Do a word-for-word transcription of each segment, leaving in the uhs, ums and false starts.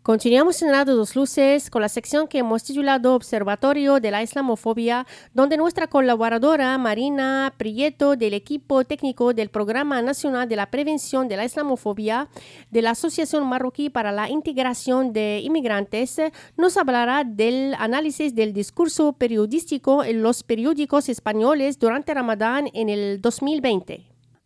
Continuamos en Radio Dos Luces con la sección que hemos titulado Observatorio de la Islamofobia, donde nuestra colaboradora Marina Prieto del equipo técnico del Programa Nacional de la Prevención de la Islamofobia de la Asociación Marroquí para la Integración de Inmigrantes nos hablará del análisis del discurso periodístico en los periódicos españoles durante Ramadán en el dos mil veinte.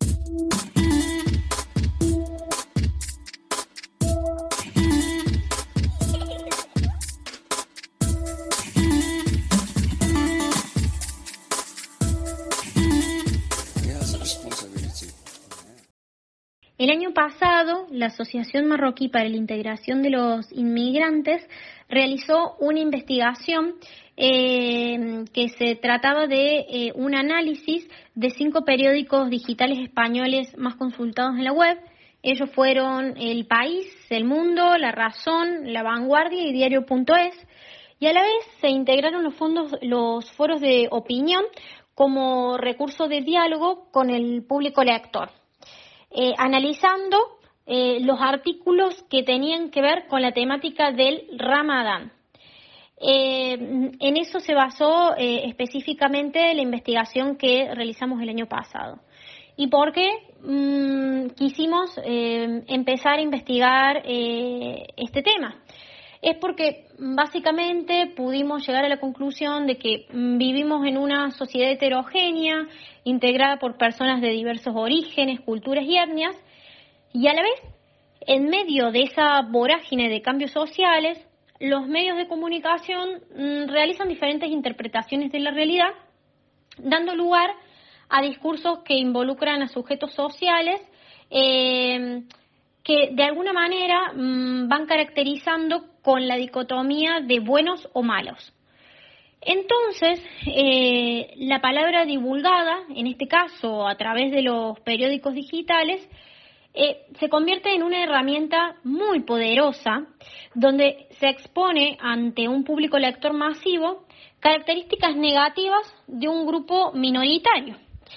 El año pasado, la Asociación Marroquí para la Integración de los Inmigrantes realizó una investigación eh, que se trataba de eh, un análisis de cinco periódicos digitales españoles más consultados en la web. Ellos fueron El País, El Mundo, La Razón, La Vanguardia y Diario punto es. Y a la vez se integraron los, fondos, los foros de opinión como recurso de diálogo con el público lector. Eh, analizando eh, los artículos que tenían que ver con la temática del Ramadán. Eh, en eso se basó eh, específicamente la investigación que realizamos el año pasado. ¿Y por qué mm, quisimos eh, empezar a investigar eh, este tema? Es porque básicamente pudimos llegar a la conclusión de que vivimos en una sociedad heterogénea, integrada por personas de diversos orígenes, culturas y etnias, y a la vez, en medio de esa vorágine de cambios sociales, los medios de comunicación mmm, realizan diferentes interpretaciones de la realidad, dando lugar a discursos que involucran a sujetos sociales, eh, que de alguna manera mmm, van caracterizando con la dicotomía de buenos o malos. Entonces, eh, la palabra divulgada, en este caso a través de los periódicos digitales, eh, se convierte en una herramienta muy poderosa, donde se expone ante un público lector masivo características negativas de un grupo minoritario.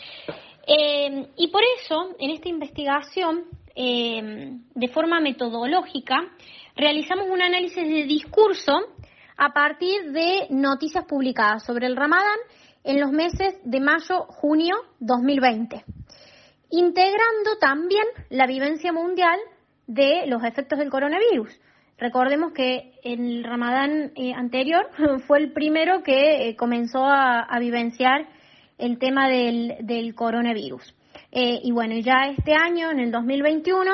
Eh, y por eso, en esta investigación, eh, de forma metodológica, realizamos un análisis de discurso a partir de noticias publicadas sobre el Ramadán en los meses de mayo-junio dos mil veinte, integrando también la vivencia mundial de los efectos del coronavirus. Recordemos que el Ramadán eh, anterior fue el primero que eh, comenzó a, a vivenciar el tema del, del coronavirus. Eh, y bueno, ya este año, en el dos mil veintiuno,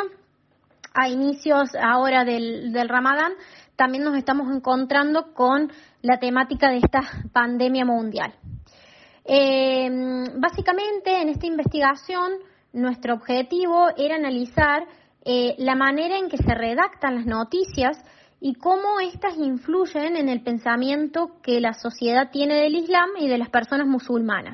a inicios ahora del, del Ramadán, también nos estamos encontrando con la temática de esta pandemia mundial. Eh, básicamente, en esta investigación, nuestro objetivo era analizar eh, la manera en que se redactan las noticias y cómo éstas influyen en el pensamiento que la sociedad tiene del Islam y de las personas musulmanas.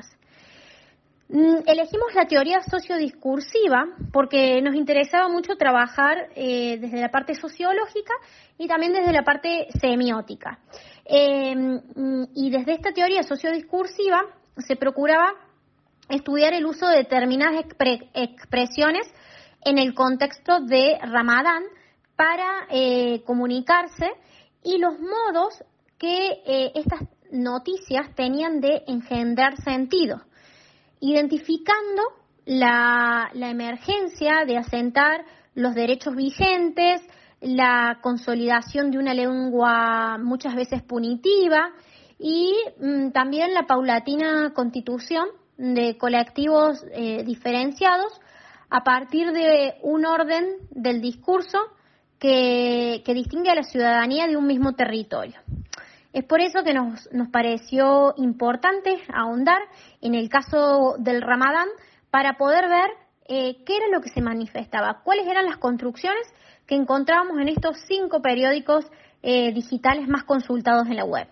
Elegimos la teoría sociodiscursiva porque nos interesaba mucho trabajar eh, desde la parte sociológica y también desde la parte semiótica. Eh, y desde esta teoría sociodiscursiva se procuraba estudiar el uso de determinadas expre- expresiones en el contexto de Ramadán para eh, comunicarse y los modos que eh, estas noticias tenían de engendrar sentido, identificando la, la emergencia de asentar los derechos vigentes, la consolidación de una lengua muchas veces punitiva y mm, también la paulatina constitución de colectivos eh, diferenciados a partir de un orden del discurso que, que distingue a la ciudadanía de un mismo territorio. Es por eso que nos, nos pareció importante ahondar en el caso del Ramadán para poder ver eh, qué era lo que se manifestaba, cuáles eran las construcciones que encontrábamos en estos cinco periódicos eh, digitales más consultados en la web.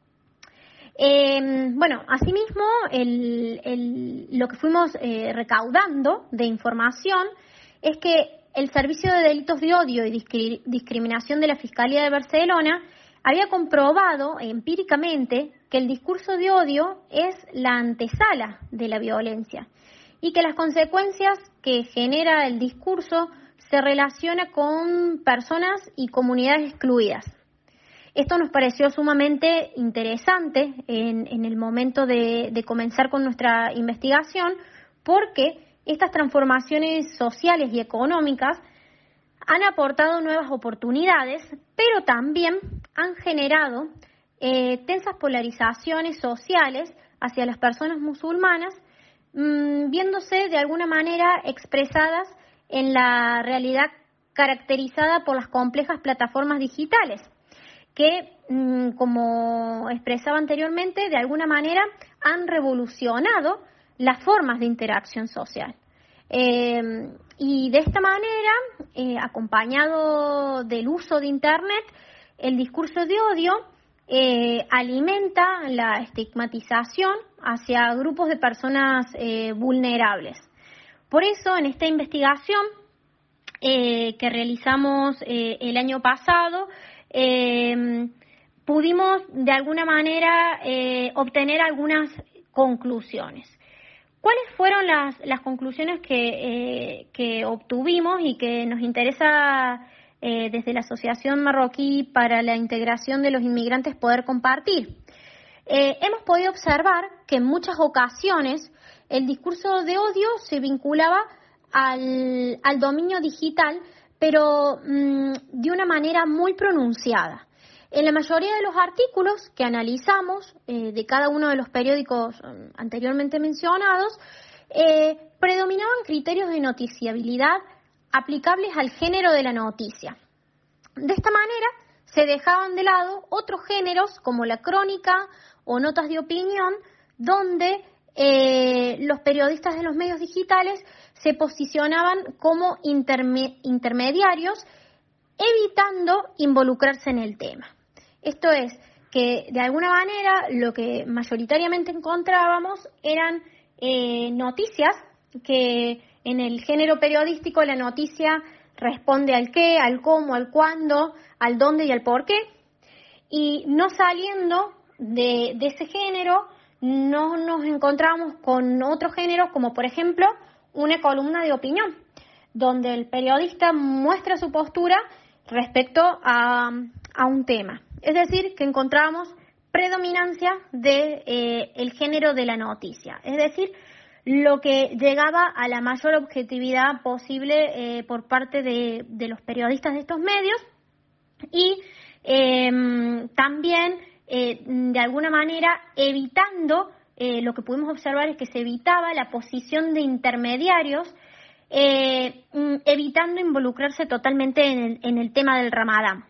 Eh, bueno, asimismo, el, el, lo que fuimos eh, recaudando de información es que el Servicio de Delitos de Odio y Discri- Discriminación de la Fiscalía de Barcelona había comprobado empíricamente que el discurso de odio es la antesala de la violencia y que las consecuencias que genera el discurso se relaciona con personas y comunidades excluidas. Esto nos pareció sumamente interesante en, en el momento de, de comenzar con nuestra investigación, porque estas transformaciones sociales y económicas han aportado nuevas oportunidades, pero también han generado eh, tensas polarizaciones sociales hacia las personas musulmanas, mmm, viéndose de alguna manera expresadas en la realidad caracterizada por las complejas plataformas digitales, que, como expresaba anteriormente, de alguna manera han revolucionado las formas de interacción social. Eh, y de esta manera, eh, acompañado del uso de Internet, el discurso de odio eh, alimenta la estigmatización hacia grupos de personas eh, vulnerables. Por eso, en esta investigación eh, que realizamos eh, el año pasado, Eh, pudimos de alguna manera eh, obtener algunas conclusiones. ¿Cuáles fueron las, las conclusiones que, eh, que obtuvimos y que nos interesa eh, desde la Asociación Marroquí para la Integración de los Inmigrantes poder compartir? Eh, hemos podido observar que en muchas ocasiones el discurso de odio se vinculaba al, al dominio digital, pero mmm, de una manera muy pronunciada. En la mayoría de los artículos que analizamos eh, de cada uno de los periódicos um, anteriormente mencionados, eh, predominaban criterios de noticiabilidad aplicables al género de la noticia. De esta manera, se dejaban de lado otros géneros como la crónica o notas de opinión, donde eh, los periodistas de los medios digitales se posicionaban como interme- intermediarios, evitando involucrarse en el tema. Esto es, que de alguna manera lo que mayoritariamente encontrábamos eran eh, noticias que en el género periodístico la noticia responde al qué, al cómo, al cuándo, al dónde y al por qué, y no saliendo de, de ese género no nos encontramos con otros géneros como por ejemplo una columna de opinión, donde el periodista muestra su postura respecto a, a un tema. Es decir, que encontramos predominancia de eh, el género de la noticia, es decir, lo que llegaba a la mayor objetividad posible eh, por parte de, de los periodistas de estos medios y eh, también eh, de alguna manera evitando Eh, lo que pudimos observar es que se evitaba la posición de intermediarios, eh, evitando involucrarse totalmente en el, en el tema del Ramadán.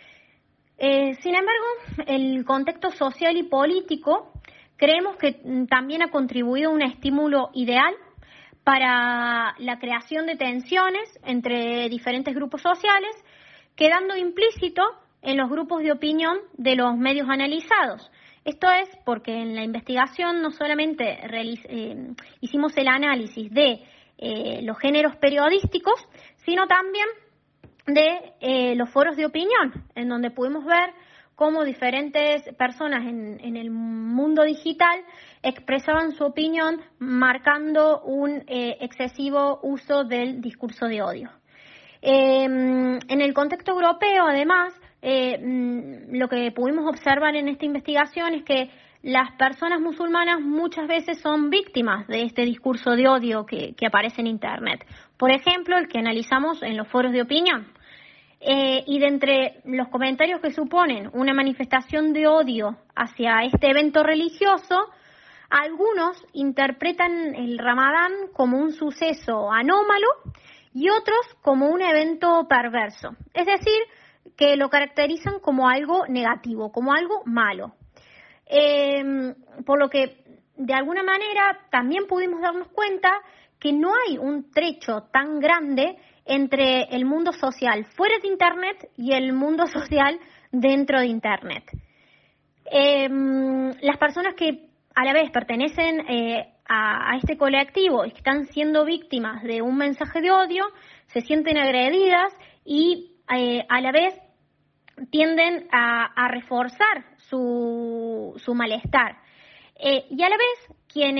Eh, sin embargo, el contexto social y político creemos que también ha contribuido a un estímulo ideal para la creación de tensiones entre diferentes grupos sociales, quedando implícito en los grupos de opinión de los medios analizados. Esto es porque en la investigación no solamente realiz- eh, hicimos el análisis de eh, los géneros periodísticos, sino también de eh, los foros de opinión, en donde pudimos ver cómo diferentes personas en, en el mundo digital expresaban su opinión marcando un eh, excesivo uso del discurso de odio. Eh, en el contexto europeo, además, eh, lo que pudimos observar en esta investigación es que las personas musulmanas muchas veces son víctimas de este discurso de odio que, que aparece en Internet. Por ejemplo, el que analizamos en los foros de opinión. Eh, y de entre los comentarios que suponen una manifestación de odio hacia este evento religioso, algunos interpretan el Ramadán como un suceso anómalo y otros como un evento perverso. Es decir, que lo caracterizan como algo negativo, como algo malo. Eh, por lo que, de alguna manera, también pudimos darnos cuenta que no hay un trecho tan grande entre el mundo social fuera de Internet y el mundo social dentro de Internet. Eh, las personas que a la vez pertenecen eh, a, a este colectivo y que están siendo víctimas de un mensaje de odio, se sienten agredidas y eh, a la vez tienden a, a reforzar su, su malestar. Eh, y a la vez, quienes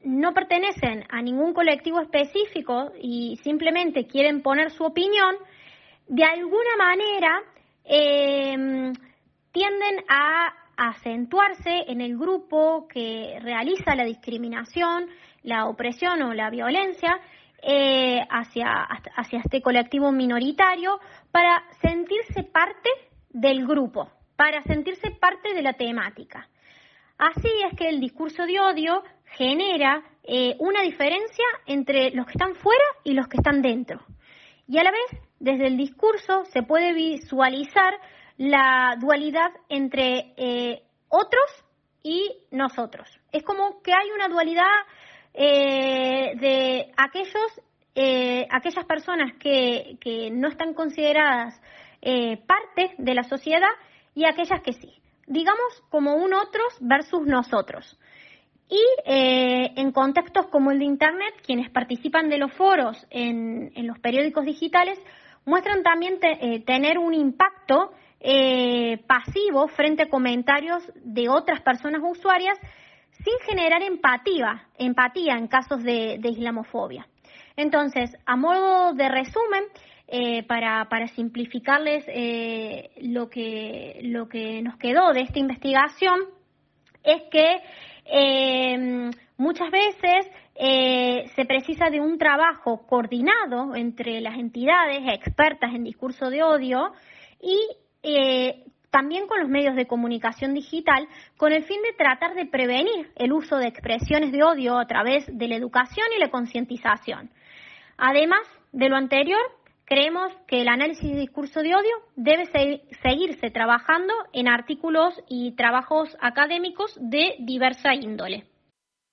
no pertenecen a ningún colectivo específico y simplemente quieren poner su opinión, de alguna manera eh, tienden a acentuarse en el grupo que realiza la discriminación, la opresión o la violencia eh, hacia, hacia este colectivo minoritario para sentirse parte del grupo, para sentirse parte de la temática. Así es que el discurso de odio genera eh, una diferencia entre los que están fuera y los que están dentro. Y a la vez, desde el discurso se puede visualizar la dualidad entre eh, otros y nosotros. Es como que hay una dualidad eh, de aquellos, eh, aquellas personas que, que no están consideradas eh, parte de la sociedad y aquellas que sí. Digamos como un otros versus nosotros. Y eh, en contextos como el de Internet, quienes participan de los foros en, en los periódicos digitales muestran también te, eh, tener un impacto eh, pasivo frente a comentarios de otras personas usuarias sin generar empatía, empatía en casos de, de islamofobia. Entonces, a modo de resumen, eh, para, para simplificarles eh, lo que, lo que nos quedó de esta investigación, es que eh, muchas veces eh, se precisa de un trabajo coordinado entre las entidades expertas en discurso de odio y eh, también con los medios de comunicación digital, con el fin de tratar de prevenir el uso de expresiones de odio a través de la educación y la concientización. Además de lo anterior, creemos que el análisis de discurso de odio debe se- seguirse trabajando en artículos y trabajos académicos de diversa índole.